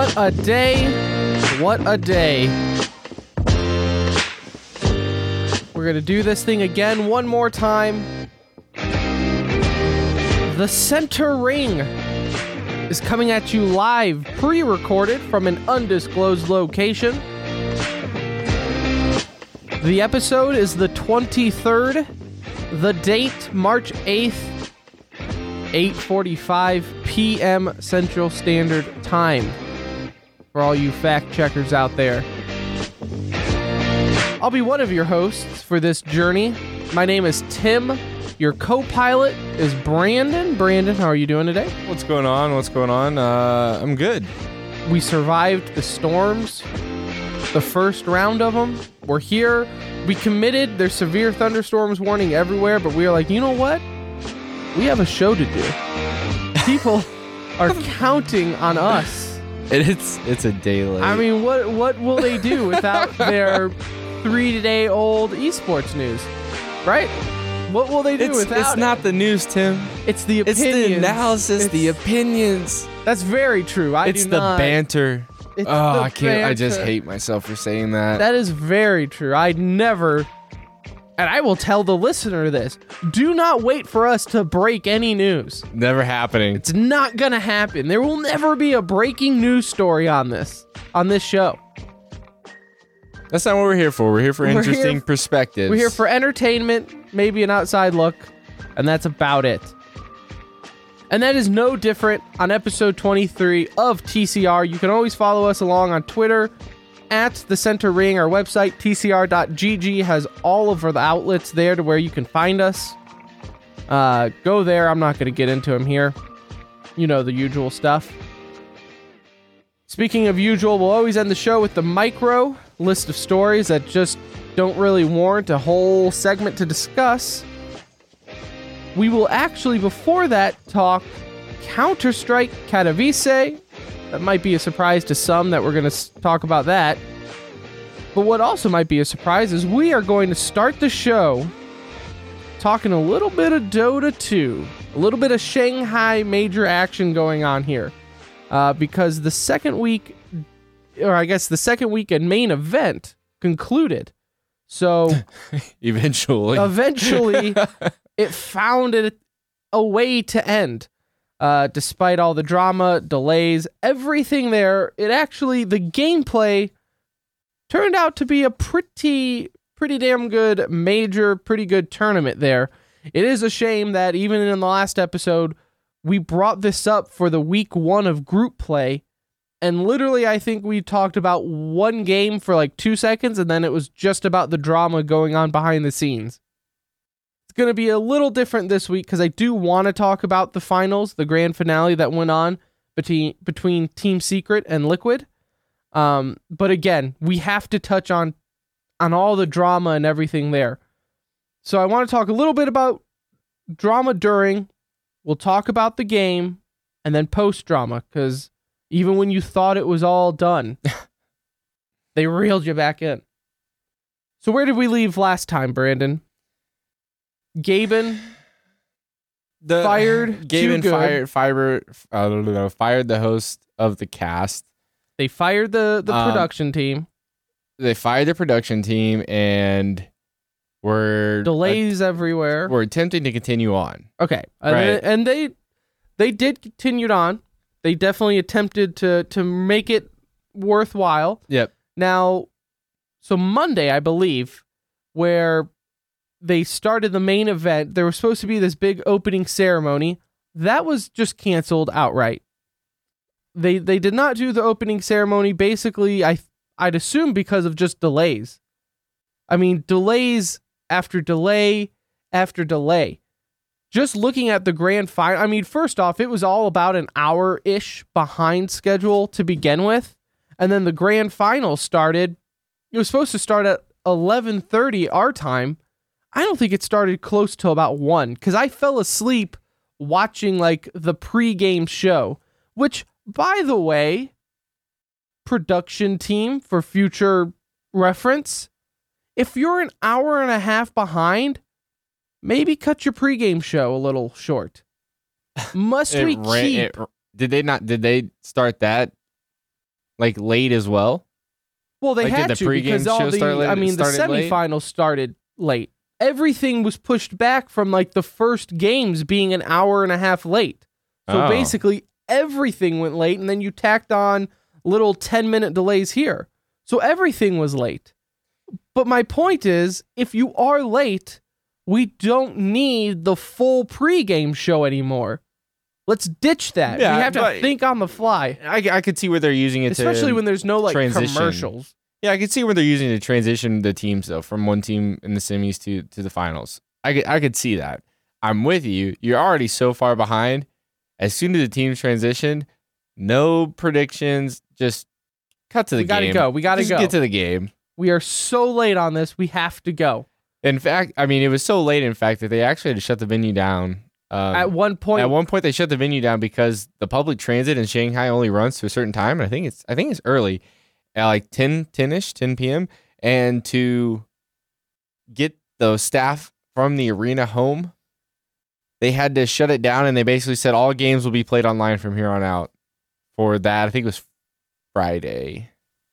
What a day. What a day. We're going to do this thing again one more time. The Center Ring is coming at you live, pre-recorded from an undisclosed location. The episode is the 23rd. The date, March 8th, 8:45 p.m. Central Standard Time. For all you fact checkers out there. I'll be one of your hosts for this journey. My name is Tim. Your co-pilot is Brandon. Brandon, how are you doing today? What's going on? I'm good. We survived the storms, the first round of them. We're here. We committed. There's severe thunderstorms warning everywhere, but we are like, you know what? We have a show to do. People are counting on us. It's a day late. I mean, what will they do without their 3-day-old esports news, right? What will they do without It's not the news, Tim. It's the opinions. It's the analysis, the opinions. That's very true. It's the banter. I can't. I just hate myself for saying that. That is very true. I never, and I will tell the listener this, do not wait for us to break any news. Never happening. It's not going to happen. There will never be a breaking news story on this show. That's not what we're here for. We're here for interesting perspectives. We're here for entertainment, maybe an outside look, and that's about it. And that is no different on episode 23 of TCR. You can always follow us along on Twitter at The Center Ring. Our website, tcr.gg, has all of the outlets there to where you can find us. Go there. I'm not going to get into them here. You know, the usual stuff. Speaking of usual, we'll always end the show with the micro list of stories that just don't really warrant a whole segment to discuss. We will actually, before that, talk Counter-Strike Katowice. That might be a surprise to some that we're going to talk about that. But what also might be a surprise is we are going to start the show talking a little bit of Dota 2. A little bit of Shanghai major action going on here. Because the second week, or I guess the second weekend main event concluded. So eventually, it found a way to end. Despite all the drama, delays, everything there, the gameplay turned out to be a pretty damn good major, pretty good tournament there. It is a shame that even in the last episode, we brought this up for the week 1 of group play, and literally I think we talked about one game for like 2 seconds, and then it was just about the drama going on behind the scenes. It's going to be a little different this week because I do want to talk about the finals, the grand finale that went on between Team Secret and Liquid. But again, we have to touch on all the drama and everything there. So I want to talk a little bit about drama during. We'll talk about the game and then post-drama, because even when you thought it was all done, they reeled you back in. So where did we leave last time, Brandon? Gaben fired the host of the cast. They fired the production team. They fired the production team and were delays everywhere. We're attempting to continue on. Okay. Right. And they did continue on. They definitely attempted to make it worthwhile. Yep. Now, so Monday, I believe, where they started the main event, there was supposed to be this big opening ceremony. That was just canceled outright. They did not do the opening ceremony. Basically, I'd assume because of just delays. I mean, delays after delay after delay. Just looking at the grand final, I mean, first off, it was all about an hour-ish behind schedule to begin with. And then the grand final started, it was supposed to start at 11:30 our time. I don't think it started close to about 1, because I fell asleep watching like the pre-game show, which, by the way, production team for future reference, if you're an hour and a half behind, maybe cut your pregame show a little short. Did they start that like late as well? Well, they Like, had did the to pregame because all show start late? the Started late? semifinals started late. Everything was pushed back from like the first games being an hour and a half late. So Oh. basically everything went late, and then you tacked on little 10-minute delays here. So everything was late. But my point is, if you are late, we don't need the full pregame show anymore. Let's ditch that. Yeah, we have to but- think on the fly, I could see where they're using it especially to when there's no like transition. commercials. Yeah, I could see where they're using it to transition the teams though from one team in the semis to the finals. I could see that. I'm with you. You're already so far behind. As soon as the teams transition, no predictions. Just cut to the We gotta game. go. We gotta Just go. get to the game. We are so late on this. We have to go. In fact, I mean, it was so late. In fact, that they actually had to shut the venue down. At one point, At one point, they shut the venue down because the public transit in Shanghai only runs to a certain time. And I think it's early, at like 10 p.m. And to get the staff from the arena home, they had to shut it down. And they basically said all games will be played online from here on out. For that, I think it was Friday.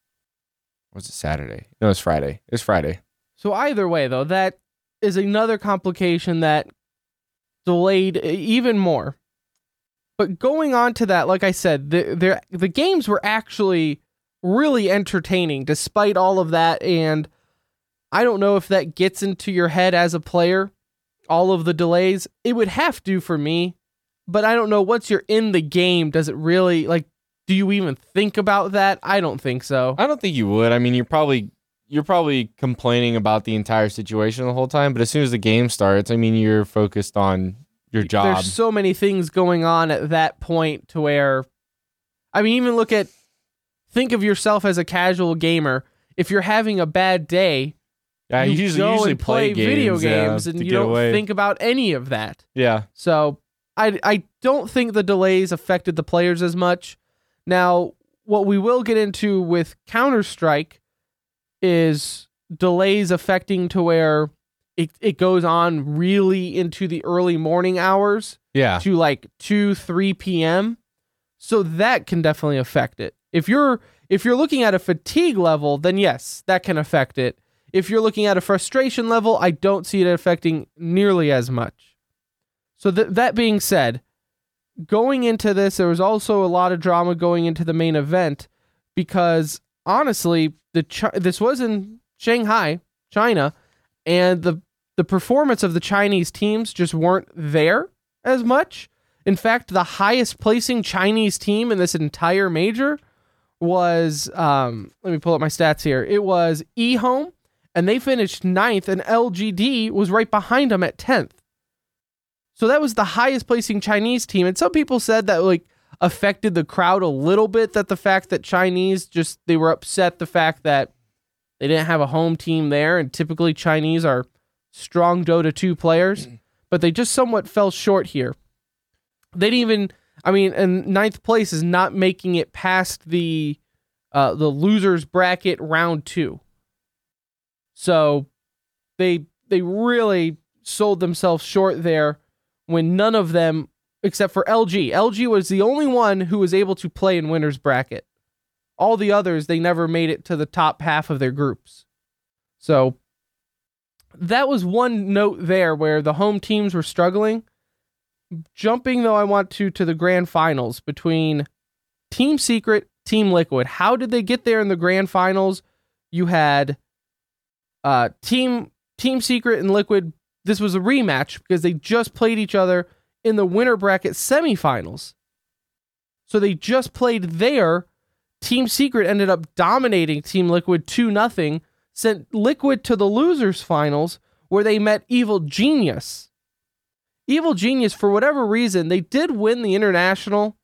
Or was it Saturday? No, it was Friday. It was Friday. So either way, though, that is another complication that delayed even more. But going on to that, like I said, the games were actually really entertaining despite all of that. And I don't know if that gets into your head as a player, all of the delays. It would have to for me. But I don't know, once you're in the game, does it really, like, do you even think about that? I don't think so. I don't think you would. I mean, you're probably complaining about the entire situation the whole time, but as soon as the game starts, I mean, you're focused on your job. There's so many things going on at that point to where, I mean, even think of yourself as a casual gamer. If you're having a bad day, Yeah, you you usually and play video games, games, and to you get don't away. think about any of that. Yeah. So I don't think the delays affected the players as much. Now, what we will get into with Counter-Strike is delays affecting to where it goes on really into the early morning hours Yeah. to like 2-3 p.m. So that can definitely affect it. If you're looking at a fatigue level, then yes, that can affect it. If you're looking at a frustration level, I don't see it affecting nearly as much. So that being said, going into this, there was also a lot of drama going into the main event because honestly, this was in Shanghai, China, and the performance of the Chinese teams just weren't there as much. In fact, the highest placing Chinese team in this entire major was, let me pull up my stats here. It was eHome, and they finished 9th, and LGD was right behind them at 10th. So that was the highest placing Chinese team. And some people said that like affected the crowd a little bit, that the fact that Chinese they were upset the fact that they didn't have a home team there. And typically Chinese are strong Dota 2 players, but they just somewhat fell short here. They didn't even, and 9th place is not making it past the losers bracket round 2. So they really sold themselves short there when none of them, except for LG. LG was the only one who was able to play in winner's bracket. All the others, they never made it to the top half of their groups. So that was one note there where the home teams were struggling. Jumping, though, I want to the grand finals between Team Secret, Team Liquid. How did they get there in the grand finals? You had Team Secret and Liquid. This was a rematch because they just played each other in the winner bracket semifinals. So they just played there. Team Secret ended up dominating Team Liquid 2-0, sent Liquid to the losers finals where they met Evil Genius. Evil Genius, for whatever reason, they did win the international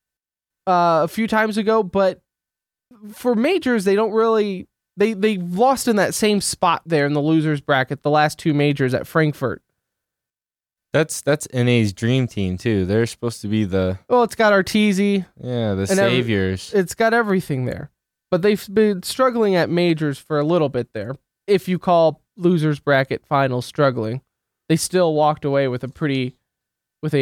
a few times ago, but for majors, they don't really... They lost in that same spot there in the losers bracket the last 2 majors at Frankfurt. That's NA's dream team too. They're supposed to be the Well, it's got Arteezy. the saviors. It's got everything there. But they've been struggling at majors for a little bit there. If you call losers bracket finals struggling, they still walked away with a pretty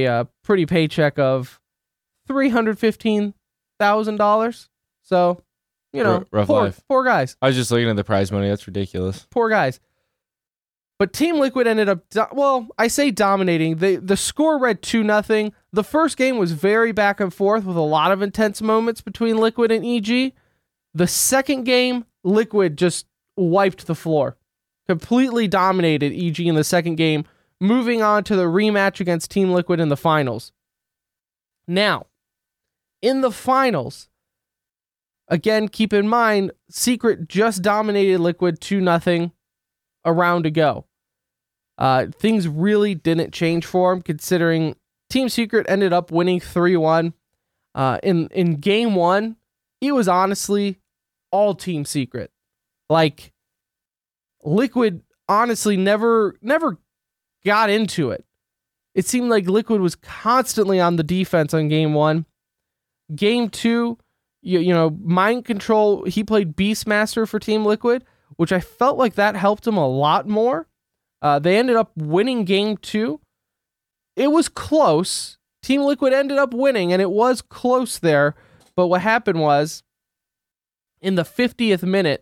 paycheck of $315,000. So Rough life. Poor guys. I was just looking at the prize money. That's ridiculous. Poor guys. But Team Liquid ended up, I say dominating. The score read 2-0. The first game was very back and forth with a lot of intense moments between Liquid and EG. The second game, Liquid just wiped the floor. Completely dominated EG in the second game, moving on to the rematch against Team Liquid in the finals. Now, in the finals, again, keep in mind, Secret just dominated Liquid 2-0 a round to go. Things really didn't change for him, considering Team Secret ended up winning 3-1. In game one, it was honestly all Team Secret. Like, Liquid honestly never got into it. It seemed like Liquid was constantly on the defense on game one. Game two, Mind Control, he played Beastmaster for Team Liquid, which I felt like that helped him a lot more. They ended up winning game two. It was close. Team Liquid ended up winning, and it was close there. But what happened was, in the 50th minute,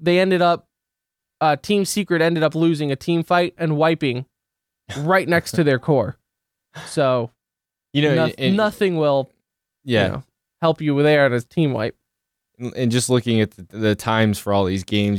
Team Secret ended up losing a team fight and wiping right next to their core. So, nothing will help you there at a team wipe. And just looking at the times for all these games,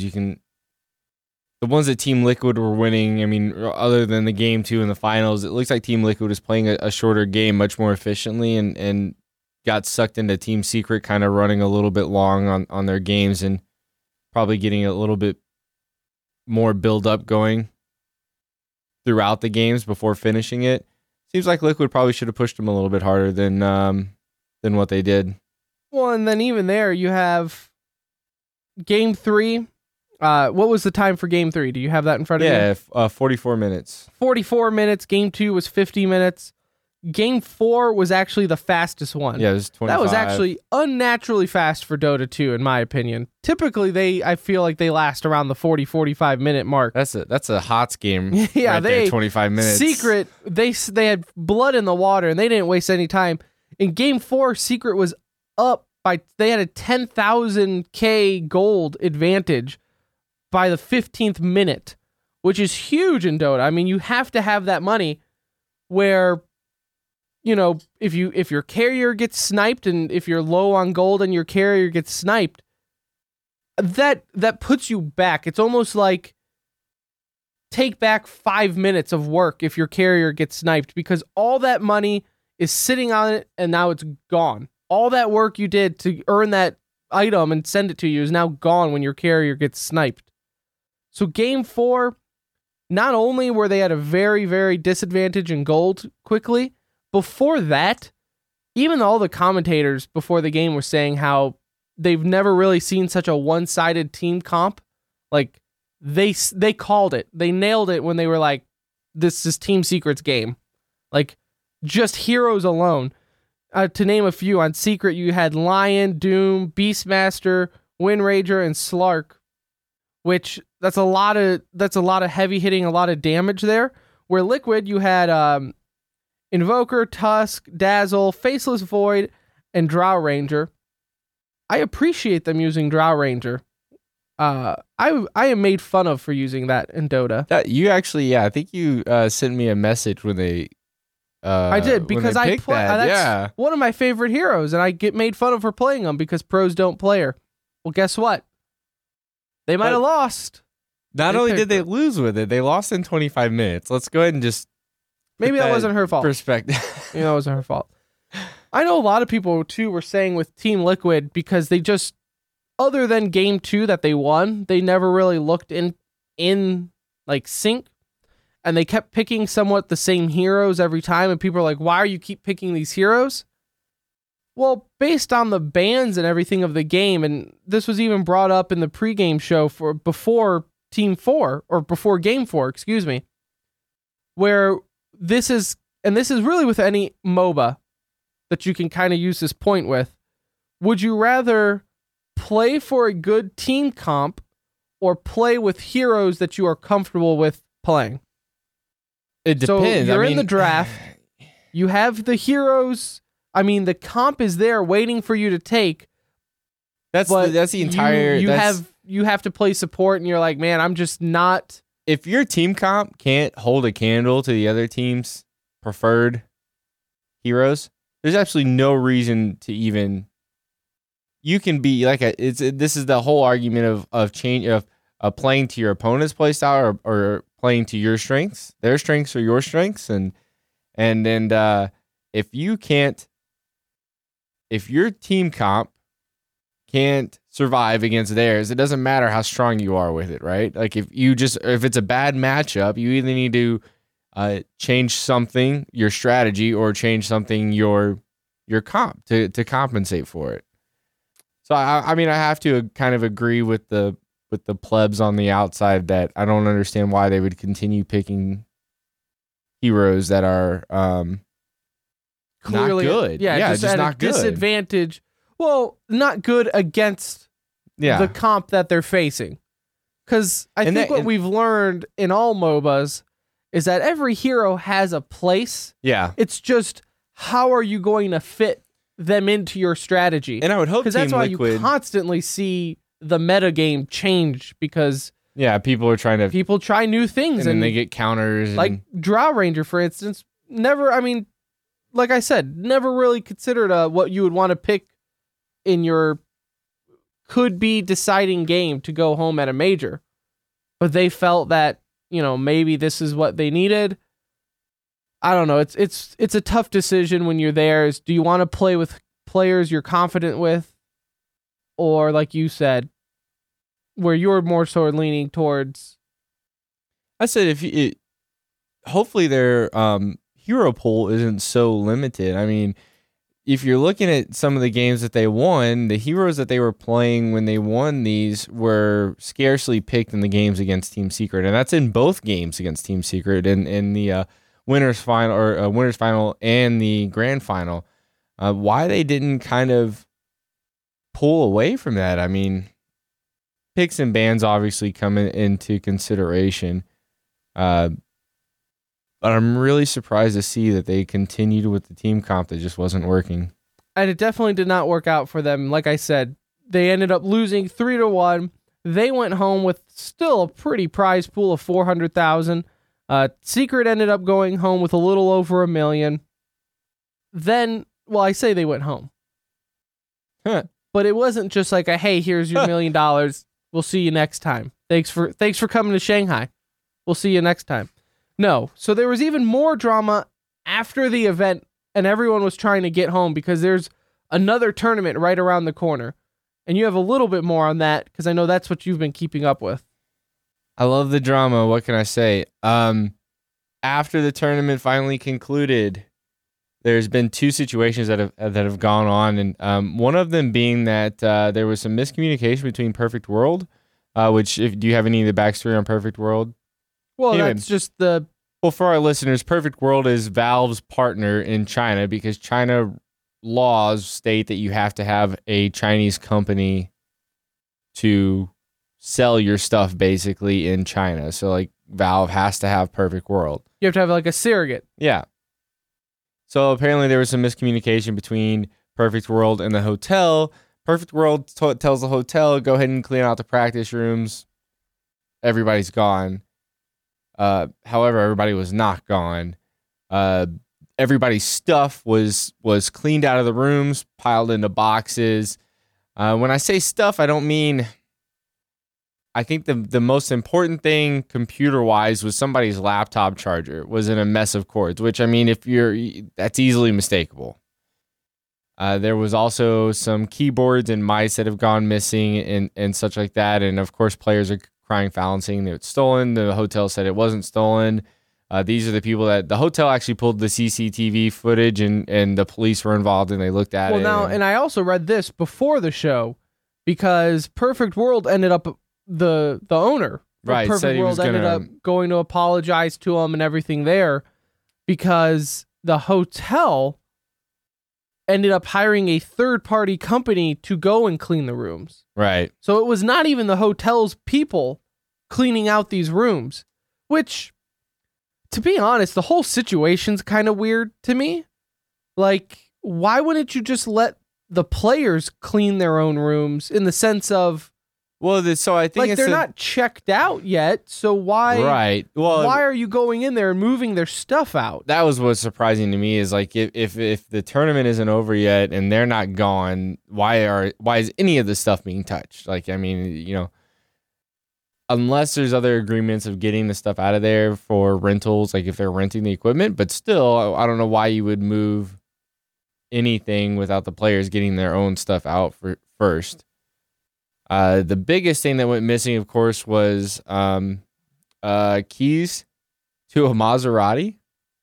the ones that Team Liquid were winning, I mean, other than the game two in the finals, it looks like Team Liquid was playing a shorter game much more efficiently and got sucked into Team Secret kind of running a little bit long on their games and probably getting a little bit more build-up going throughout the games before finishing it. Seems like Liquid probably should have pushed them a little bit harder than what they did. Well, and then even there, you have game three. What was the time for game three? Do you have that in front of you? Yeah, 44 minutes. 44 minutes. Game two was 50 minutes. Game four was actually the fastest one. Yeah, it was 25. That was actually unnaturally fast for Dota 2, in my opinion. Typically, I feel like they last around the 40-45 minute mark. That's a HOTS game. Yeah, there, 25 minutes. Secret, they had blood in the water, and they didn't waste any time. In game four, Secret was up they had a 10,000K gold advantage by the 15th minute, which is huge in Dota. I mean, you have to have that money where, if your carrier gets sniped and if you're low on gold and your carrier gets sniped, that puts you back. It's almost like take back 5 minutes of work if your carrier gets sniped, because all that money is sitting on it and now it's gone. All that work you did to earn that item and send it to you is now gone when your carrier gets sniped. So game four, not only were they at a very, very disadvantage in gold quickly, before that, even all the commentators before the game were saying how they've never really seen such a one-sided team comp. Like, they called it. They nailed it when they were like, this is Team Secret's game. Like, just heroes alone. To name a few, on Secret, you had Lion, Doom, Beastmaster, Windrager, and Slark, which that's a lot of heavy hitting, a lot of damage there. Where Liquid, you had Invoker, Tusk, Dazzle, Faceless Void, and Drow Ranger. I appreciate them using Drow Ranger. I am made fun of for using that in Dota. You actually, I think you sent me a message when they. I did, because I play. That's one of my favorite heroes, and I get made fun of for playing them because pros don't play her. Well, guess what? They might have lost. Not only did they lose with it, they lost in 25 minutes. Let's go ahead and just maybe that wasn't her fault. Perspective. Maybe that wasn't her fault. I know a lot of people too were saying with Team Liquid, because they just, other than game two that they won, they never really looked in like sync. And they kept picking somewhat the same heroes every time. And people are like, why are you keep picking these heroes? Well, based on the bans and everything of the game, and this was even brought up in the pregame show before Team 4, or before Game 4, excuse me, where this is really with any MOBA that you can kind of use this point with. Would you rather play for a good team comp or play with heroes that you are comfortable with playing? It depends. So you're in the draft. You have the heroes. I mean, the comp is there waiting for you to take. That's but the entire. You have to play support, and you're like, man, I'm just not. If your team comp can't hold a candle to the other team's preferred heroes, there's absolutely no reason to even. You can be like this is the whole argument of change of playing to your opponent's playstyle or playing to your strengths, their strengths or your strengths, and if your team comp can't survive against theirs, it doesn't matter how strong you are with it, right? Like if it's a bad matchup, you either need to change something, your strategy, or change something your comp to compensate for it. So I mean I have to kind of agree with the plebs on the outside that I don't understand why they would continue picking heroes that are Clearly, not good. just at not a good. disadvantage. Well, not good against the comp that they're facing. Because I think what we've learned in all MOBAs is that every hero has a place. Yeah. It's just how are you going to fit them into your strategy? And I would hope because that's why you constantly see the meta game change because people try new things and then they get counters. Like Drow Ranger, for instance, like I said, never really considered what you would want to pick in your could-be deciding game to go home at a major. But they felt that, maybe this is what they needed. I don't know. It's a tough decision when you're there. Do you want to play with players you're confident with? Or, like you said, where you're more so leaning towards... I said hopefully their hero pool isn't so limited. I mean, if you're looking at some of the games that they won, the heroes that they were playing when they won these were scarcely picked in the games against Team Secret, and that's in both games against Team Secret in the winners final and the grand final. Why they didn't kind of pull away from that? I mean, picks and bans obviously come into consideration. But I'm really surprised to see that they continued with the team comp that just wasn't working. And it definitely did not work out for them. Like I said, they ended up losing 3-1. They went home with still a pretty prize pool of 400,000. Secret ended up going home with a little over $1 million. Then, I say they went home. But it wasn't just like hey, here's your $1 million. We'll see you next time. Thanks for coming to Shanghai. We'll see you next time. No. So there was even more drama after the event, and everyone was trying to get home because there's another tournament right around the corner. And you have a little bit more on that because I know that's what you've been keeping up with. I love the drama. What can I say? After the tournament finally concluded, there's been two situations that have gone on, and one of them being that there was some miscommunication between Perfect World, do you have any of the backstory on Perfect World? Well, that's just Well, for our listeners, Perfect World is Valve's partner in China because China laws state that you have to have a Chinese company to sell your stuff basically in China. So like Valve has to have Perfect World. You have to have like a surrogate. Yeah. So apparently there was some miscommunication between Perfect World and the hotel. Perfect World tells the hotel, go ahead and clean out the practice rooms. Everybody's gone. However, everybody was not gone. Everybody's stuff was cleaned out of the rooms, piled into boxes. When I say stuff, I don't mean... I think the most important thing computer-wise was somebody's laptop charger was in a mess of cords, which, I mean, that's easily mistakable. There was also some keyboards and mice that have gone missing and such like that. And, of course, players are crying foul and saying that it's stolen. The hotel said it wasn't stolen. These are the people that the hotel actually pulled the CCTV footage and the police were involved and they looked at it. Well, now, and I also read this before the show because Perfect World ended up, the owner of Perfect World ended up going to apologize to him and everything there because the hotel ended up hiring a third-party company to go and clean the rooms. Right. So it was not even the hotel's people cleaning out these rooms, which, to be honest, the whole situation's kind of weird to me. Like, why wouldn't you just let the players clean their own rooms in the sense of Well, so I think like they're not checked out yet. So why? Right. Well, why are you going in there and moving their stuff out? that was what's surprising to me is like if the tournament isn't over yet and they're not gone, why is any of the stuff being touched? Like, I mean, you know, unless there's other agreements of getting the stuff out of there for rentals, like if they're renting the equipment, but still, I don't know why you would move anything without the players getting their own stuff out first. The biggest thing that went missing, of course, was keys to a Maserati.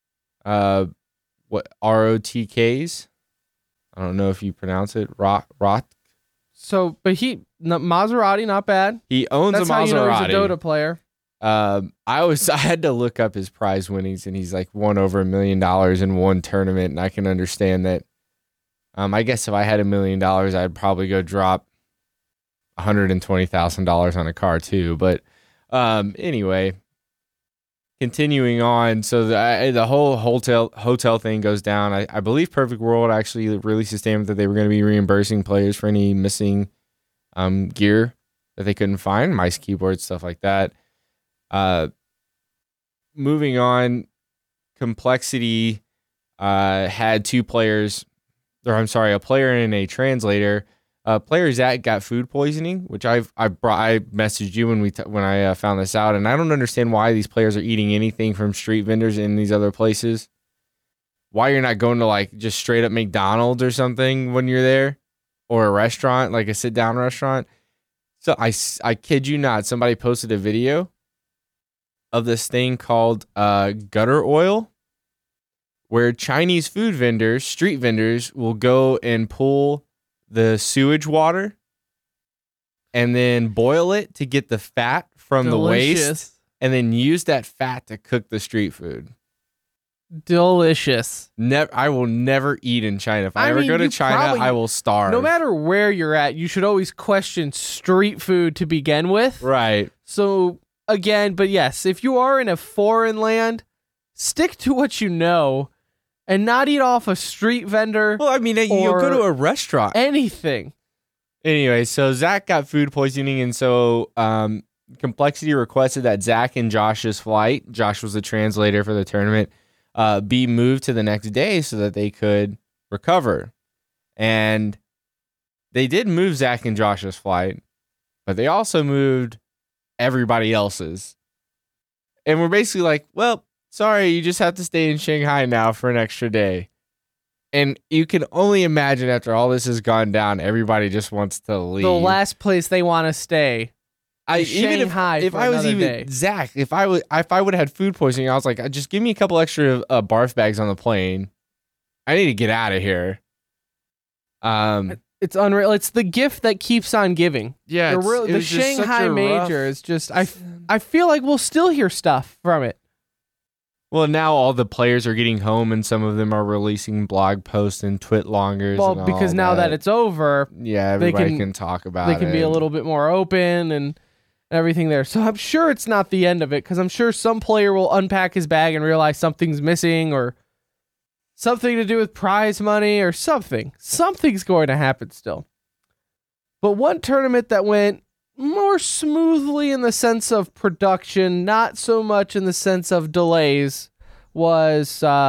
What ROTKs? I don't know if you pronounce it rot. So, but Maserati, not bad. He owns That's a Maserati. how you know he's a Dota player. I had to look up his prize winnings, and he's like won over $1 million in one tournament, and I can understand that. I guess if I had $1 million, I'd probably go drop $120,000 on a car too. But anyway, continuing on. So the whole hotel thing goes down. I believe Perfect World actually released a statement that they were going to be reimbursing players for any missing gear that they couldn't find, mice, keyboards, stuff like that. Moving on, Complexity had two players, or I'm sorry, a player and a translator. Player Zach got food poisoning, which I messaged you when I found this out, and I don't understand why these players are eating anything from street vendors in these other places. Why you're not going to like just straight up McDonald's or something when you're there, or a restaurant, like a sit down restaurant. So I kid you not, somebody posted a video of this thing called gutter oil, where Chinese food vendors, street vendors, will go and pull the sewage water and then boil it to get the fat from the waste, and then use that fat to cook the street food. Delicious. I will never eat in China. If I ever go to China, I will starve. No matter where you're at, you should always question street food to begin with. Right. So again, but yes, if you are in a foreign land, stick to what you know. And not eat off a street vendor. Well, I mean, you'll go to a restaurant. Anything. Anyway, so Zach got food poisoning, and so Complexity requested that Zach and Josh's flight, Josh was the translator for the tournament, be moved to the next day so that they could recover. And they did move Zach and Josh's flight, but they also moved everybody else's. And we're basically like, well, sorry, you just have to stay in Shanghai now for an extra day. And you can only imagine after all this has gone down, everybody just wants to leave. The last place they want to stay. Shanghai. If I was even day. Zach, if I would have had food poisoning, I was like, just give me a couple extra barf bags on the plane. I need to get out of here. It's unreal. It's the gift that keeps on giving. Yeah, the Shanghai major is just. I feel like we'll still hear stuff from it. Well, now all the players are getting home, and some of them are releasing blog posts and twit longers. Well, because now that it's over, yeah, everybody can talk about it. They can be a little bit more open and everything there. So I'm sure it's not the end of it, because I'm sure some player will unpack his bag and realize something's missing, or something to do with prize money, or something. Something's going to happen still. But one tournament that went more smoothly in the sense of production, not so much in the sense of delays, was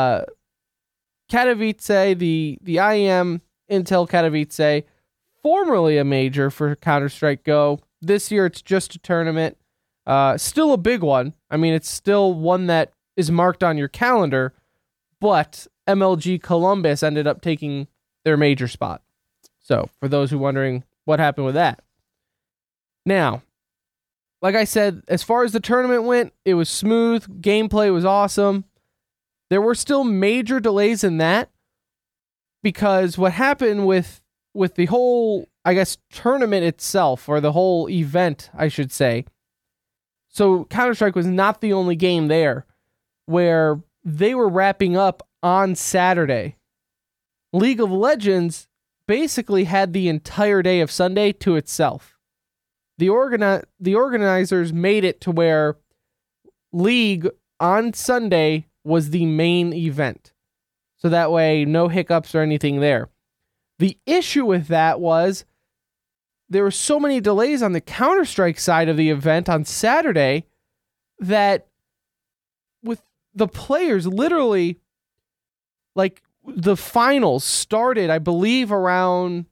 Katowice, the IEM Intel Katowice, formerly a major for Counter-Strike Go. This year it's just a tournament. Still a big one. I mean, it's still one that is marked on your calendar, but MLG Columbus ended up taking their major spot. So, for those who are wondering what happened with that. Now, like I said, as far as the tournament went, it was smooth. Gameplay was awesome. There were still major delays in that, because what happened with the whole, I guess, tournament itself, or the whole event, I should say. So Counter-Strike was not the only game there where they were wrapping up on Saturday. League of Legends basically had the entire day of Sunday to itself. The organizers made it to where League on Sunday was the main event. So that way, no hiccups or anything there. The issue with that was there were so many delays on the Counter-Strike side of the event on Saturday that with the players literally, like, the finals started, I believe, around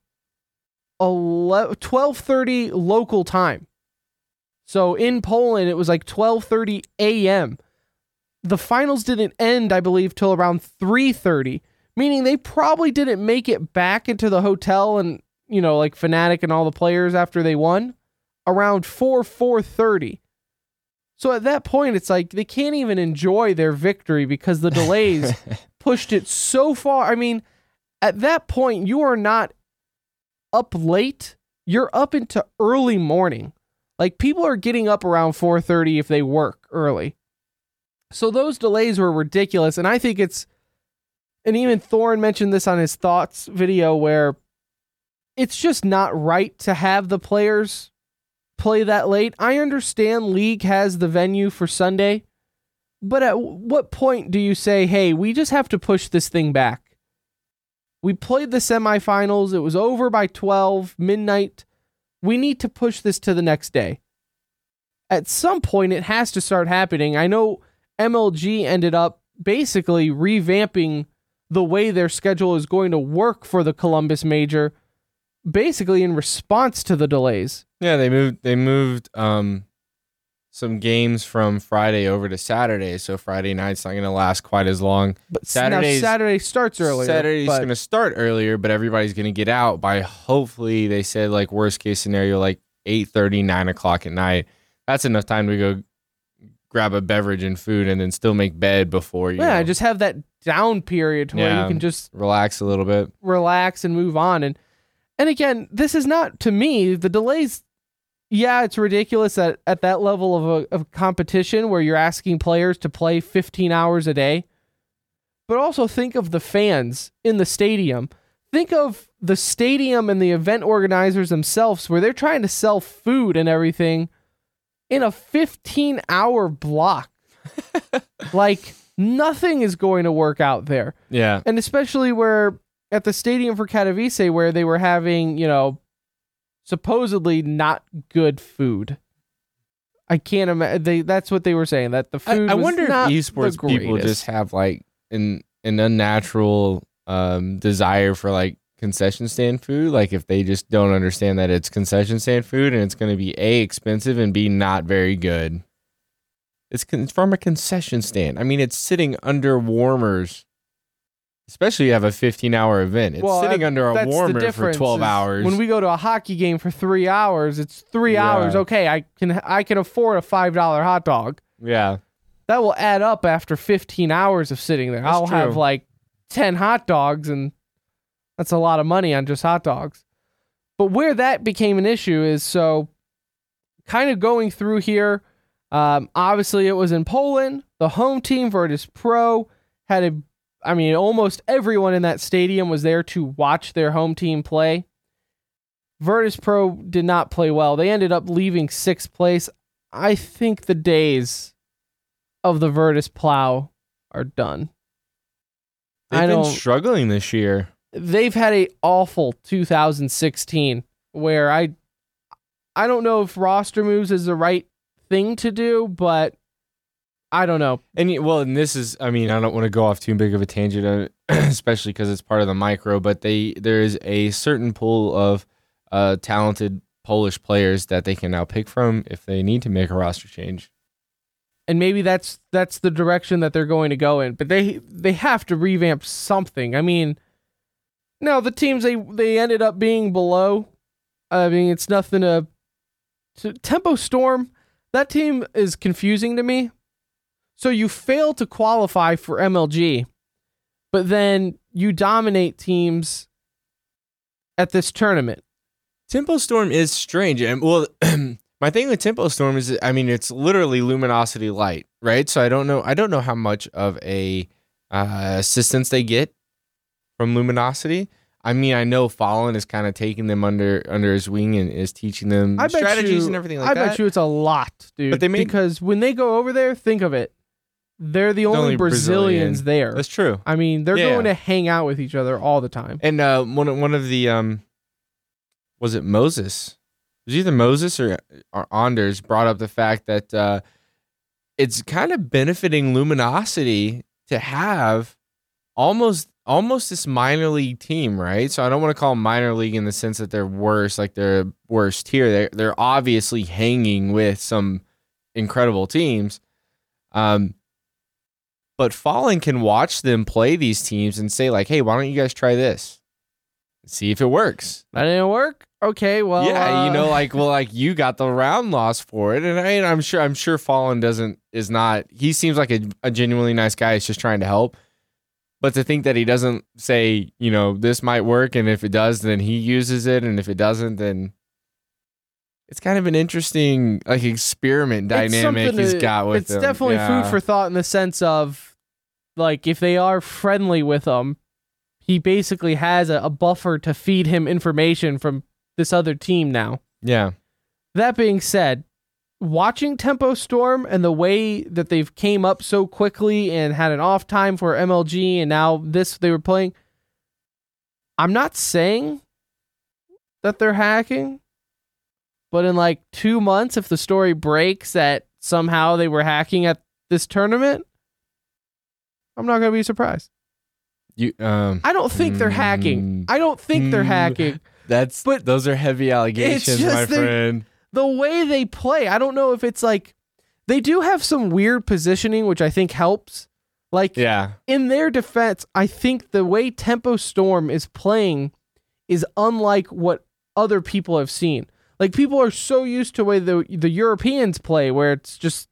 12:30 local time. So in Poland, it was like 12:30 a.m. The finals didn't end, I believe, till around 3:30, meaning they probably didn't make it back into the hotel and, like Fnatic and all the players after they won around 4:30. So at that point, it's like they can't even enjoy their victory because the delays pushed it so far. I mean, at that point, you are not up late. You're up into early morning. Like, people are getting up around 4:30 if they work early. So those delays were ridiculous. And I think and even Thorne mentioned this on his thoughts video, where it's just not right to have the players play that late. I understand League has the venue for Sunday, but at what point do you say, hey, we just have to push this thing back? We played the semifinals. It was over by 12 midnight. We need to push this to the next day. At some point, it has to start happening. I know MLG ended up basically revamping the way their schedule is going to work for the Columbus Major, basically in response to the delays. Yeah, they moved some games from Friday over to Saturday, so Friday night's not going to last quite as long. But Saturday starts earlier. Saturday's going to start earlier, but everybody's going to get out by, hopefully, they said, like, worst case scenario, like 8:30, 9 o'clock at night. That's enough time to go grab a beverage and food and then still make bed before you. Yeah, just have that down period where you can just relax a little bit, relax and move on. And again, this is not, to me, the delays. Yeah, it's ridiculous that at that level of competition where you're asking players to play 15 hours a day. But also think of the fans in the stadium. Think of the stadium and the event organizers themselves, where they're trying to sell food and everything in a 15-hour block. Like, nothing is going to work out there. Yeah. And especially where at the stadium for Katowice, where they were having, supposedly not good food. I can't imagine. That's what they were saying, that the food I was wonder not if esports the people greatest. just have like an unnatural desire for like concession stand food. Like, if they just don't understand that it's concession stand food and it's going to be A, expensive, and B, not very good. It's from a concession stand. I mean, it's sitting under warmers. Especially you have a 15-hour event. It's sitting under a warmer for 12 hours. When we go to a hockey game for 3 hours, it's 3 hours. Okay, I can afford a $5 hot dog. Yeah. That will add up after 15 hours of sitting there. I'll have like 10 hot dogs, and that's a lot of money on just hot dogs. But where that became an issue is, so kind of going through here, obviously it was in Poland. The home team, Virtus Pro, had almost everyone in that stadium was there to watch their home team play. Virtus Pro did not play well. They ended up leaving 6th place. I think the days of the Virtus Plow are done. They've been struggling this year. They've had an awful 2016 where I don't know if roster moves is the right thing to do, but I don't know. And this is, I don't want to go off too big of a tangent, especially because it's part of the micro, but there is a certain pool of talented Polish players that they can now pick from if they need to make a roster change. And maybe that's the direction that they're going to go in, but they have to revamp something. No, the teams they ended up being below. It's nothing to Tempo Storm. That team is confusing to me. So you fail to qualify for MLG, but then you dominate teams at this tournament. Tempo Storm is strange. And my thing with Tempo Storm is, it's literally Luminosity Light, right? So I don't know how much of a assistance they get from Luminosity. I know Fallen is kind of taking them under his wing and is teaching them strategies and everything like that. I bet you it's a lot, dude. Because when they go over there, think of it. they're the only Brazilians there. That's true. I mean, they're going to hang out with each other all the time. And one of the was it Moses? It was either Moses or Anders brought up the fact that it's kind of benefiting Luminosity to have almost this minor league team, right? So I don't want to call them minor league in the sense that they're worse, like they're worst tier. They're obviously hanging with some incredible teams. But Fallen can watch them play these teams and say like, hey, why don't you guys try this? See if it works. That didn't work? Okay, well. Yeah, you got the round loss for it. And I'm sure Fallen he seems like a genuinely nice guy. He's just trying to help. But to think that he doesn't say, this might work, and if it does, then he uses it, and if it doesn't, then it's kind of an interesting experiment dynamic he's got with them. It's definitely food for thought in the sense of, if they are friendly with him, he basically has a buffer to feed him information from this other team now. Yeah. That being said, watching Tempo Storm and the way that they've came up so quickly and had an off time for MLG and now they were playing, I'm not saying that they're hacking, but in 2 months, if the story breaks that somehow they were hacking at this tournament, I'm not going to be surprised. I don't think they're hacking. I don't think they're hacking. Those are heavy allegations, my friend. The way they play, I don't know if it's they do have some weird positioning, which I think helps. In their defense, I think the way Tempo Storm is playing is unlike what other people have seen. People are so used to the way the Europeans play, where it's just,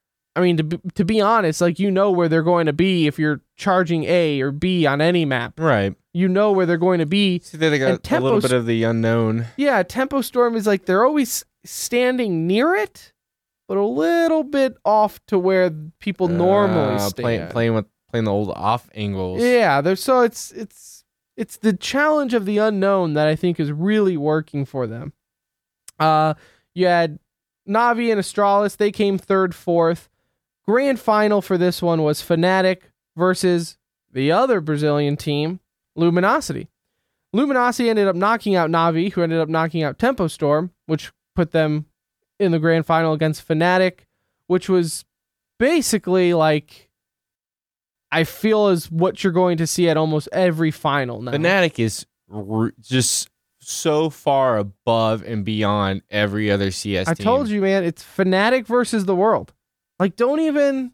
to be honest, where they're going to be if you're charging A or B on any map. Right. You know where they're going to be. So they got a little bit of the unknown. Yeah, Tempo Storm is they're always standing near it, but a little bit off to where people normally stand. Playing the old off angles. Yeah, so it's the challenge of the unknown that I think is really working for them. You had Navi and Astralis. They came third, fourth. Grand final for this one was Fnatic versus the other Brazilian team, Luminosity. Luminosity ended up knocking out Navi, who ended up knocking out Tempo Storm, which put them in the grand final against Fnatic, which was basically I feel is what you're going to see at almost every final now. Fnatic is just so far above and beyond every other CS team. I told you, man, it's Fnatic versus the world. Don't even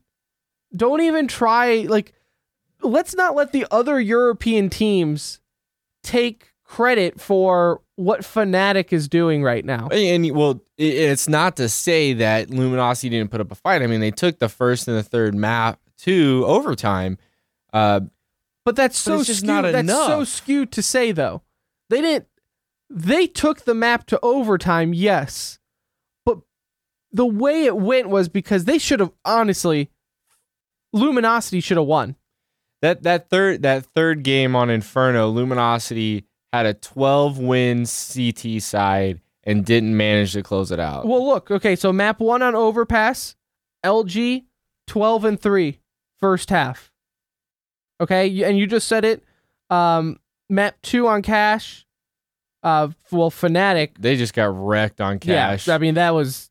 try. Let's not let the other European teams take credit for what Fnatic is doing right now. And it's not to say that Luminosity didn't put up a fight. They took the first and the third map to overtime. But that's so skewed. Not that's enough. So skewed to say though. They didn't. They took the map to overtime, yes, but the way it went was because they should have Luminosity should have won. That third game on Inferno, Luminosity had a 12-win CT side and didn't manage to close it out. Well, look, okay, so map 1 on Overpass, LG 12-3 first half. Okay, and you just said it. Map 2 on Cash. Fnatic. They just got wrecked on Cash. Yeah, that was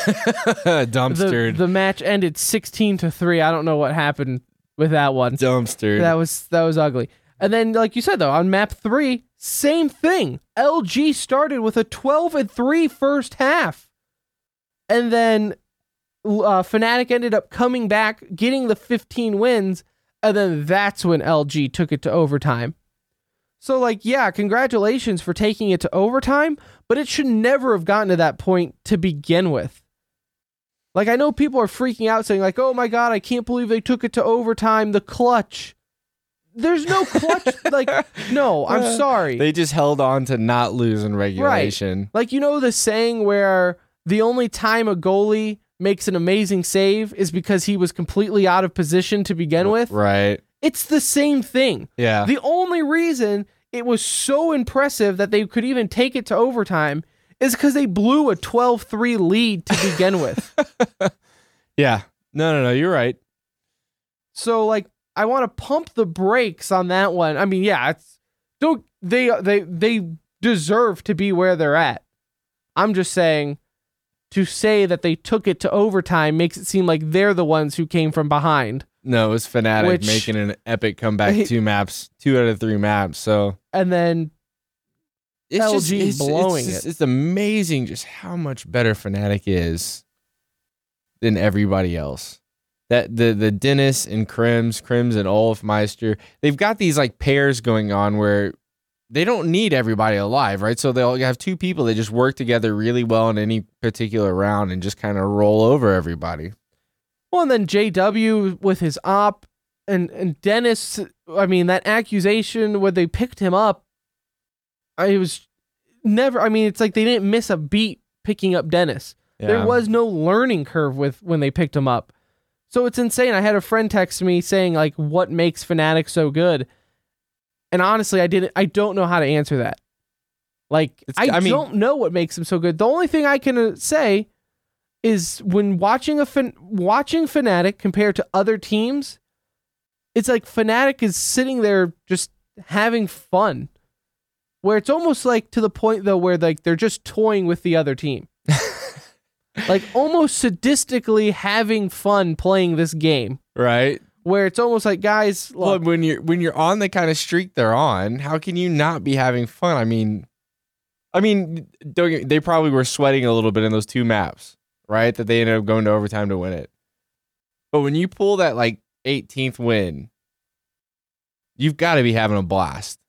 dumpstered. The match ended 16-3. I don't know what happened with that one. Dumpstered. That was ugly. And then, like you said though, on map 3, same thing. LG started with a 12-3 first half, and then Fnatic ended up coming back, getting the 15 wins, and then that's when LG took it to overtime. So, congratulations for taking it to overtime, but it should never have gotten to that point to begin with. I know people are freaking out saying, oh my god, I can't believe they took it to overtime, the clutch. There's no clutch. No, I'm sorry. They just held on to not lose in regulation. Right. The saying where the only time a goalie makes an amazing save is because he was completely out of position to begin with. Right. It's the same thing. Yeah. The only reason it was so impressive that they could even take it to overtime is because they blew a 12-3 lead to begin with. Yeah. No, you're right. So like I want to pump the brakes on that one. I mean, yeah, they deserve to be where they're at. I'm just saying, to say that they took it to overtime makes it seem like they're the ones who came from behind. No, it was Fnatic making an epic comeback. 2 out of 3 maps. So and then LG blowing it. It's amazing just how much better Fnatic is than everybody else. That the Dennis and Crims and Olafmeister, they've got these like pairs going on where they don't need everybody alive, right? So they'll have 2 people that just work together really well in any particular round and just kind of roll over everybody. Well, and then JW with his op and Dennis, I mean, that accusation when they picked him up, it's like they didn't miss a beat picking up Dennis. Yeah. There was no learning curve when they picked him up. So it's insane. I had a friend text me saying like, what makes Fnatic so good? And honestly, I don't know how to answer that. Like, I don't know what makes them so good. The only thing I can say is when watching Fnatic compared to other teams, it's like Fnatic is sitting there just having fun. Where it's almost like to the point though where like they're just toying with the other team. Like almost sadistically having fun playing this game. Right. Where it's almost like, guys, look, well, when you're on the kind of streak they're on, how can you not be having fun? I mean, they probably were sweating a little bit in those 2 maps, right? That they ended up going to overtime to win it. But when you pull that like 18th win, you've got to be having a blast.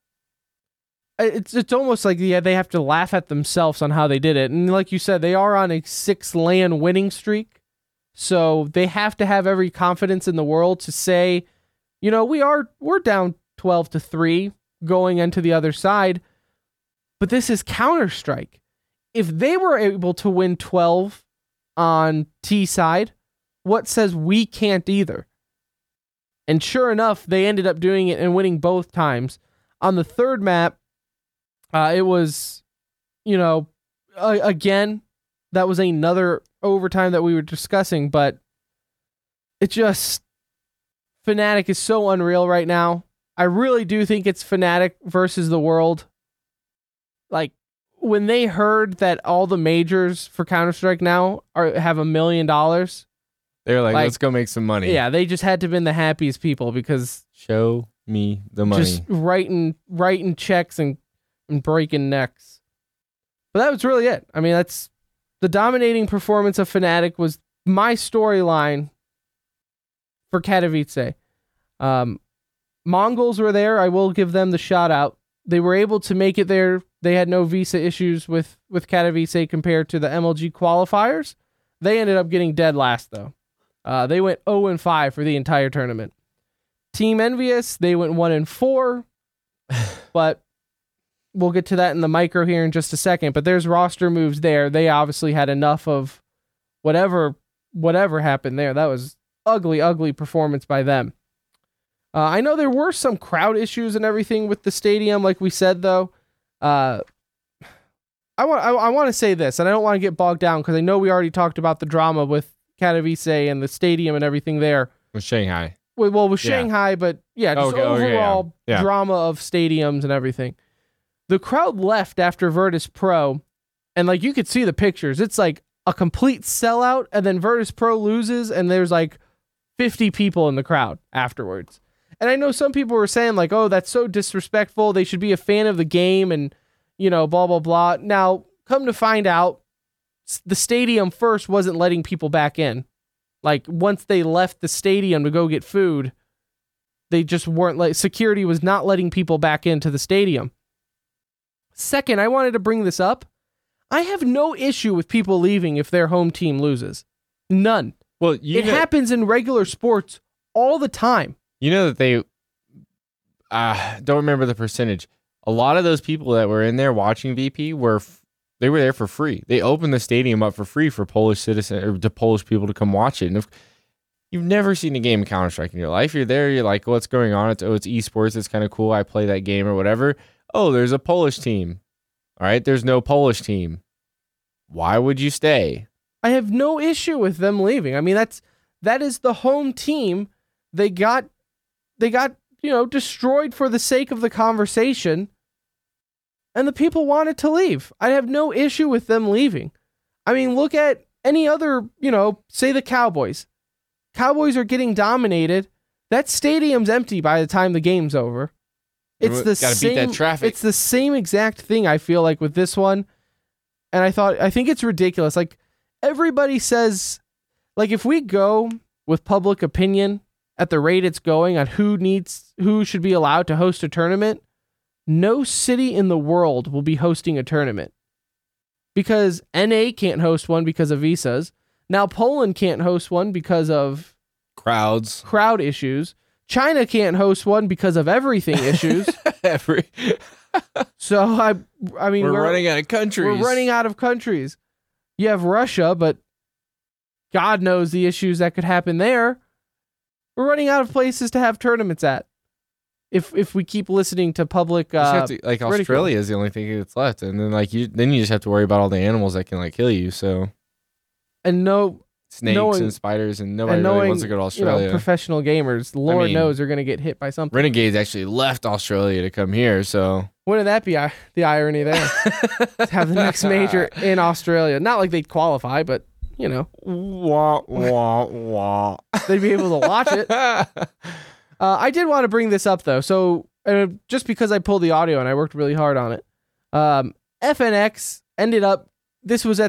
It's almost like, yeah, they have to laugh at themselves on how they did it. And like you said, they are on a 6 LAN winning streak. So they have to have every confidence in the world to say, you know, we're down 12-3 going into the other side, but this is Counter-Strike. If they were able to win 12 on T side, what says we can't either? And sure enough, they ended up doing it and winning both times. On the third map, it was, you know, again, that was another overtime that we were discussing, but it just, Fnatic is so unreal right now. I really do think it's Fnatic versus the world. Like, when they heard that all the majors for Counter-Strike now have $1 million, they were like, let's go make some money. Yeah, they just had to have been the happiest people because show me the money. Just writing checks and breaking necks. But that was really it. I mean, that's the dominating performance of Fnatic was my storyline for Katowice. Mongols were there. I will give them the shout out. They were able to make it there. They had no visa issues with Katowice compared to the MLG qualifiers. They ended up getting dead last, though. They went 0-5 for the entire tournament. Team Envious, they went 1-4, but we'll get to that in the micro here in just a second. But there's roster moves there. They obviously had enough of whatever happened there. That was ugly performance by them. I know there were some crowd issues and everything with the stadium, like we said, though. I want to say this, and I don't want to get bogged down because I know we already talked about the drama with Katowice and the stadium and everything there. With Shanghai. With Shanghai, but yeah, just overall drama of stadiums and everything. The crowd left after Virtus Pro, and like you could see the pictures. It's like a complete sellout, and then Virtus Pro loses, and there's like 50 people in the crowd afterwards. And I know some people were saying like, oh, that's so disrespectful. They should be a fan of the game and, you know, blah, blah, blah. Now, come to find out, the stadium first wasn't letting people back in. Like, once they left the stadium to go get food, they just weren't security was not letting people back into the stadium. Second, I wanted to bring this up. I have no issue with people leaving if their home team loses. None. Well, it happens in regular sports all the time. You know that they, don't remember the percentage. A lot of those people that were in there watching VP they were there for free. They opened the stadium up for free for Polish citizens or to Polish people to come watch it. And if you've never seen a game of Counter-Strike in your life, you're there, you're like, what's going on? It's esports. It's kind of cool. I play that game or whatever. Oh, there's a Polish team. All right, there's no Polish team. Why would you stay? I have no issue with them leaving. I mean, that is the home team. They got destroyed for the sake of the conversation, and the people wanted to leave. I have no issue with them leaving. I mean, look at any other, say the Cowboys. Cowboys are getting dominated. That stadium's empty by the time the game's over. It's the Gotta same. beat that traffic. It's the same exact thing, I feel like, with this one. And I think it's ridiculous. Like, everybody says, like, if we go with public opinion at the rate it's going on who should be allowed to host a tournament, no city in the world will be hosting a tournament. Because NA can't host one because of visas. Now Poland can't host one because of crowd issues. China can't host one because of everything issues. So I mean, we're running out of countries. We're running out of countries. You have Russia, but God knows the issues that could happen there. We're running out of places to have tournaments at. If we keep listening to public, Australia is the only thing that's left, and then you just have to worry about all the animals that can kill you. So, and snakes and spiders, and nobody really wants to go to Australia. Professional gamers, Lord knows they're going to get hit by something. Renegades actually left Australia to come here, so wouldn't that be the irony there? To have the next major in Australia, not like they'd qualify, but wah wah wah, they'd be able to watch it. I did want to bring this up, though. So just because I pulled the audio and I worked really hard on it, FNX ended up, this was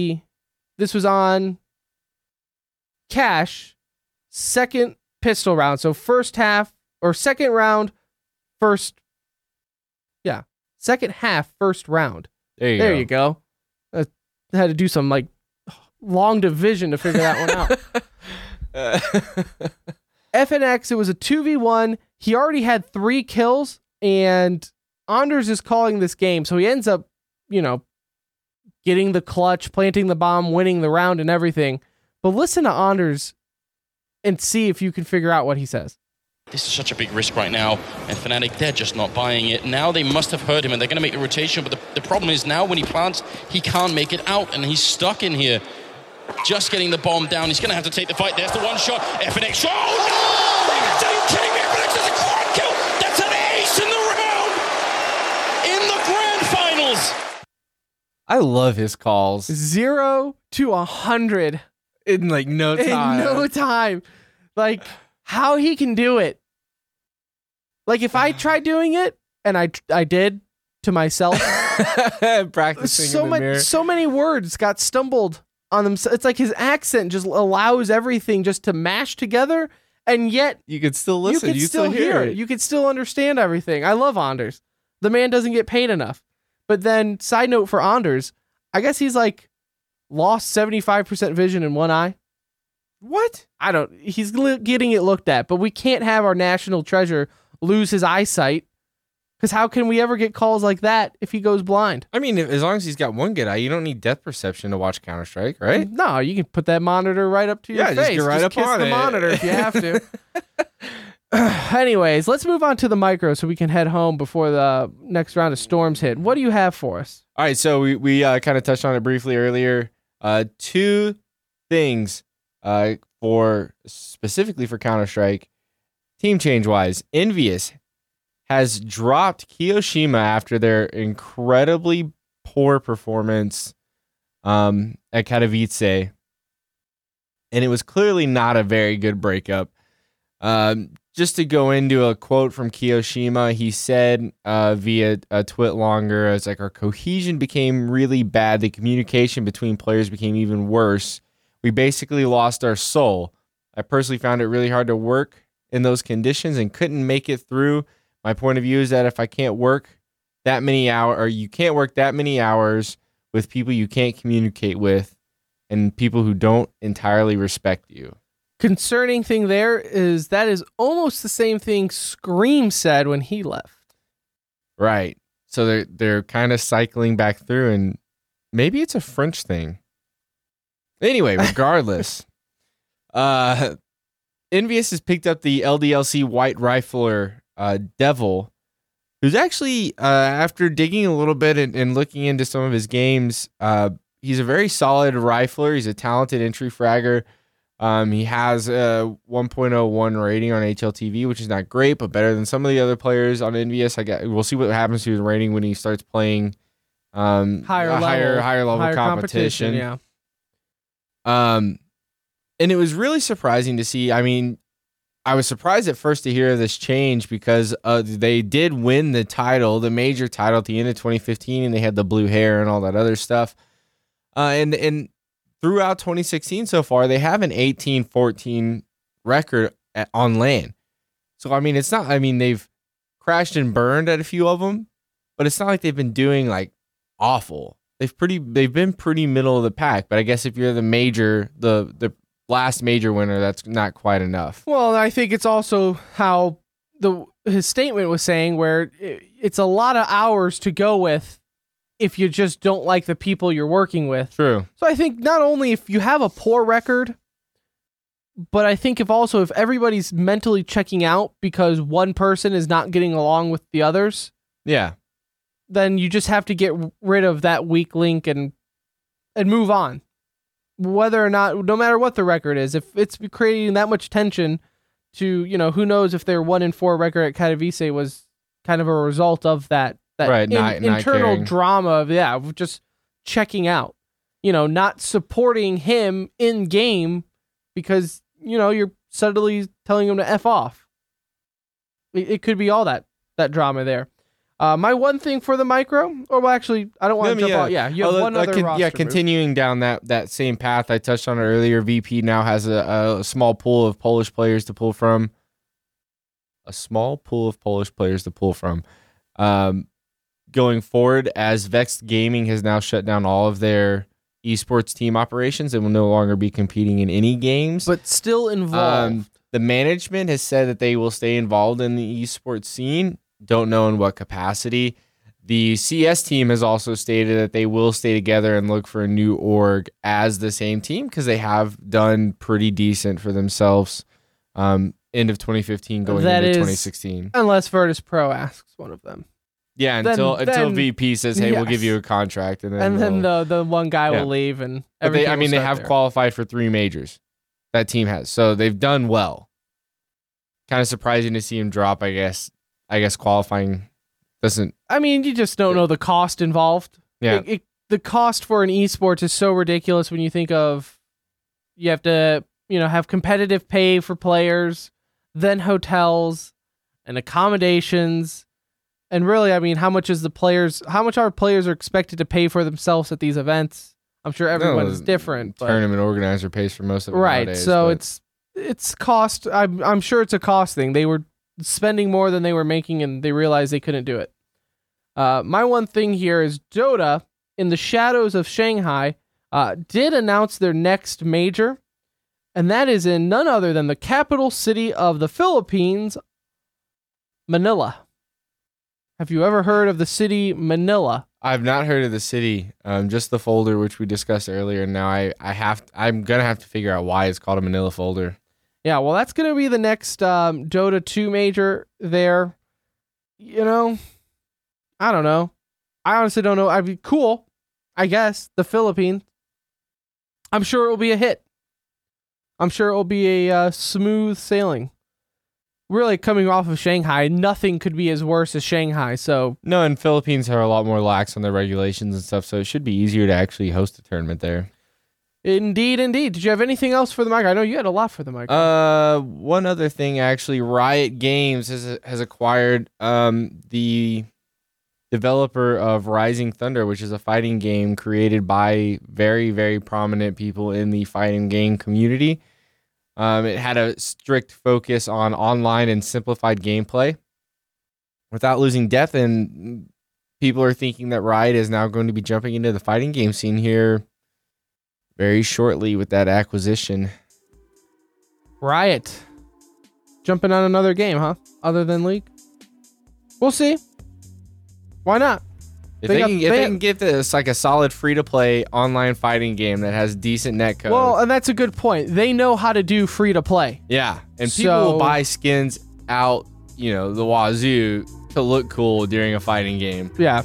on Cash, second pistol round. So second half, first round. There you go. I had to do some long division to figure that one out. FNX, it was a 2v1. He already had 3 kills, and Anders is calling this game. So he ends up, getting the clutch, planting the bomb, winning the round and everything. But listen to Anders and see if you can figure out what he says. This is such a big risk right now, and Fnatic, they're just not buying it. Now they must have heard him, and they're going to make the rotation, but the problem is now when he plants, he can't make it out, and he's stuck in here. Just getting the bomb down. He's going to have to take the fight. There's the one shot. FNX shot. Oh, no! Are you kidding me? FNX has a quad kill. That's an ace in the round. In the grand finals. I love his calls. 0 to 100. In no time. In no time. How he can do it. If I tried doing it, and I did to myself. Practicing in the mirror. So many words got stumbled on them. It's like his accent just allows everything just to mash together, and yet you could still listen. You could still hear it. You could still understand everything. I love Anders. The man doesn't get paid enough. But then, side note for Anders, I guess he's lost 75% vision in one eye. What? He's getting it looked at, but we can't have our national treasure lose his eyesight. Because how can we ever get calls like that if he goes blind? I mean, as long as he's got one good eye, you don't need depth perception to watch Counter-Strike, right? No, you can put that monitor right up to your face. Just get right up kiss on the it. monitor if you have to. Anyways, let's move on to the micro so we can head home before the next round of storms hit. What do you have for us? All right, so we kind of touched on it briefly earlier. 2 things specifically for Counter-Strike, team change-wise. Envious has dropped Kiyoshima after their incredibly poor performance at Katowice. And it was clearly not a very good breakup. Just to go into a quote from Kiyoshima, he said via a tweet longer, it's our cohesion became really bad. The communication between players became even worse. We basically lost our soul. I personally found it really hard to work in those conditions and couldn't make it through. My point of view is that if I can't work that many hours, or you can't work that many hours with people you can't communicate with and people who don't entirely respect you. Concerning thing there is that is almost the same thing Scream said when he left. Right. So they're kind of cycling back through, and maybe it's a French thing. Anyway, regardless, Envious has picked up the LDLC White Rifler Devil, who's actually, after digging a little bit and looking into some of his games, he's a very solid rifler. He's a talented entry fragger. He has a 1.01 rating on HLTV, which is not great, but better than some of the other players on Envious. We'll see what happens to his rating when he starts playing higher level competition. Yeah. And it was really surprising to see. I mean, I was surprised at first to hear this change because they did win the title, the major title at the end of 2015, and they had the blue hair and all that other stuff. And throughout 2016 so far, they have an 18-14 record on LAN. So, I mean, they've crashed and burned at a few of them, but it's not like they've been doing like awful. They've been pretty middle of the pack, but I guess if you're the last major winner, that's not quite enough. Well, I think it's also how his statement was saying, where it's a lot of hours to go with if you just don't like the people you're working with. True. So I think not only if you have a poor record, but I think if everybody's mentally checking out because one person is not getting along with the others, yeah, then you just have to get rid of that weak link and move on. Whether or not, no matter what the record is, if it's creating that much tension to, who knows if their 1-4 record at Katowice was kind of a result of that right, internal not drama of just checking out, not supporting him in game because, you're subtly telling him to F off. It could be all that drama there. My one thing for the micro, actually, I don't want to jump out. Yeah, you have one other roster continuing move. Down that same path I touched on earlier, VP now has a small pool of Polish players to pull from. Going forward, as Vex Gaming has now shut down all of their esports team operations and will no longer be competing in any games. But still involved. The management has said that they will stay involved in the esports scene. Don't know in what capacity. The CS team has also stated that they will stay together and look for a new org as the same team because they have done pretty decent for themselves. End of 2015 going into 2016. Unless Virtus Pro asks one of them. Yeah, until VP says, "Hey, we'll give you a contract," and then the one guy will leave, and everything. They have qualified for 3 majors. That team has, so they've done well. Kind of surprising to see him drop. I guess qualifying doesn't. I mean, you just don't know the cost involved. Yeah, the cost for an esports is so ridiculous when you think of you have to have competitive pay for players, then hotels and accommodations. And really, I mean, how much are players are expected to pay for themselves at these events? I'm sure everyone's different. Tournament organizer pays for most of it. Right. Nowadays, so it's cost. I'm sure it's a cost thing. They were spending more than they were making, and they realized they couldn't do it. My one thing here is Dota, in the shadows of Shanghai, did announce their next major, and that is in none other than the capital city of the Philippines, Manila. Have you ever heard of the city Manila? I've not heard of the city, just the folder which we discussed earlier. Now I'm gonna have to figure out why it's called a Manila folder. Yeah, well, that's gonna be the next Dota 2 major there. I don't know. I honestly don't know. I'd be cool, I guess. The Philippines. I'm sure it will be a hit. I'm sure it will be a smooth sailing. Really, coming off of Shanghai, nothing could be as worse as Shanghai. So no, and Philippines are a lot more lax on their regulations and stuff, so it should be easier to actually host a tournament there. Indeed. Did you have anything else for the mic? I know you had a lot for the mic. One other thing, actually, Riot Games has acquired the developer of Rising Thunder, which is a fighting game created by very, very prominent people in the fighting game community. It had a strict focus on online and simplified gameplay without losing depth, and people are thinking that Riot is now going to be jumping into the fighting game scene here very shortly with that acquisition. Riot jumping on another game, huh? Other than League? We'll see. Why not? If they can get this like a solid free-to-play online fighting game that has decent netcode. Well, and that's a good point. They know how to do free-to-play. Yeah, and people will buy skins out, the wazoo to look cool during a fighting game. Yeah.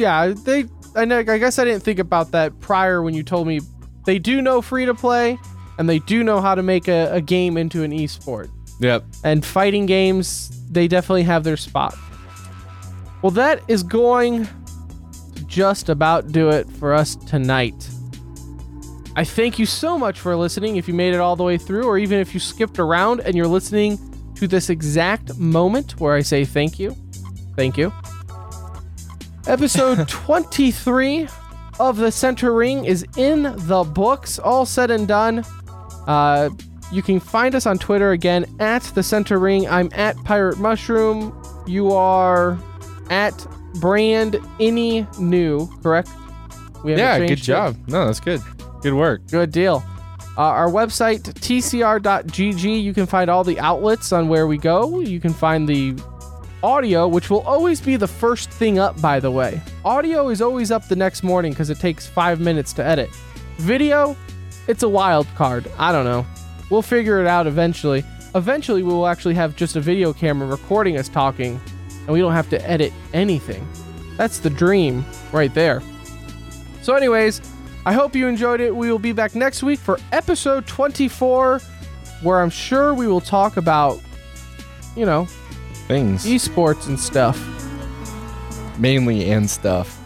I guess I didn't think about that prior when you told me they do know free-to-play, and they do know how to make a game into an esport. Yep. And fighting games, they definitely have their spot. Well, that is going to just about do it for us tonight. I thank you so much for listening. If you made it all the way through, or even if you skipped around and you're listening to this exact moment where I say thank you. Thank you. Episode 23 of The Center Ring is in the books, all said and done. You can find us on Twitter again at The Center Ring. I'm at Pirate Mushroom. You are at Brand Any New, correct? Yeah, good job. No, that's good. Good work. Good deal. Our website, tcr.gg, you can find all the outlets on where we go. You can find the audio, which will always be the first thing up, by the way. Audio is always up the next morning because it takes 5 minutes to edit. Video, it's a wild card. I don't know. We'll figure it out eventually. Eventually, we will actually have just a video camera recording us talking, and we don't have to edit anything. That's the dream right there. So anyways, I hope you enjoyed it. We will be back next week for episode 24, where I'm sure we will talk about, things. Esports and stuff. Mainly and stuff.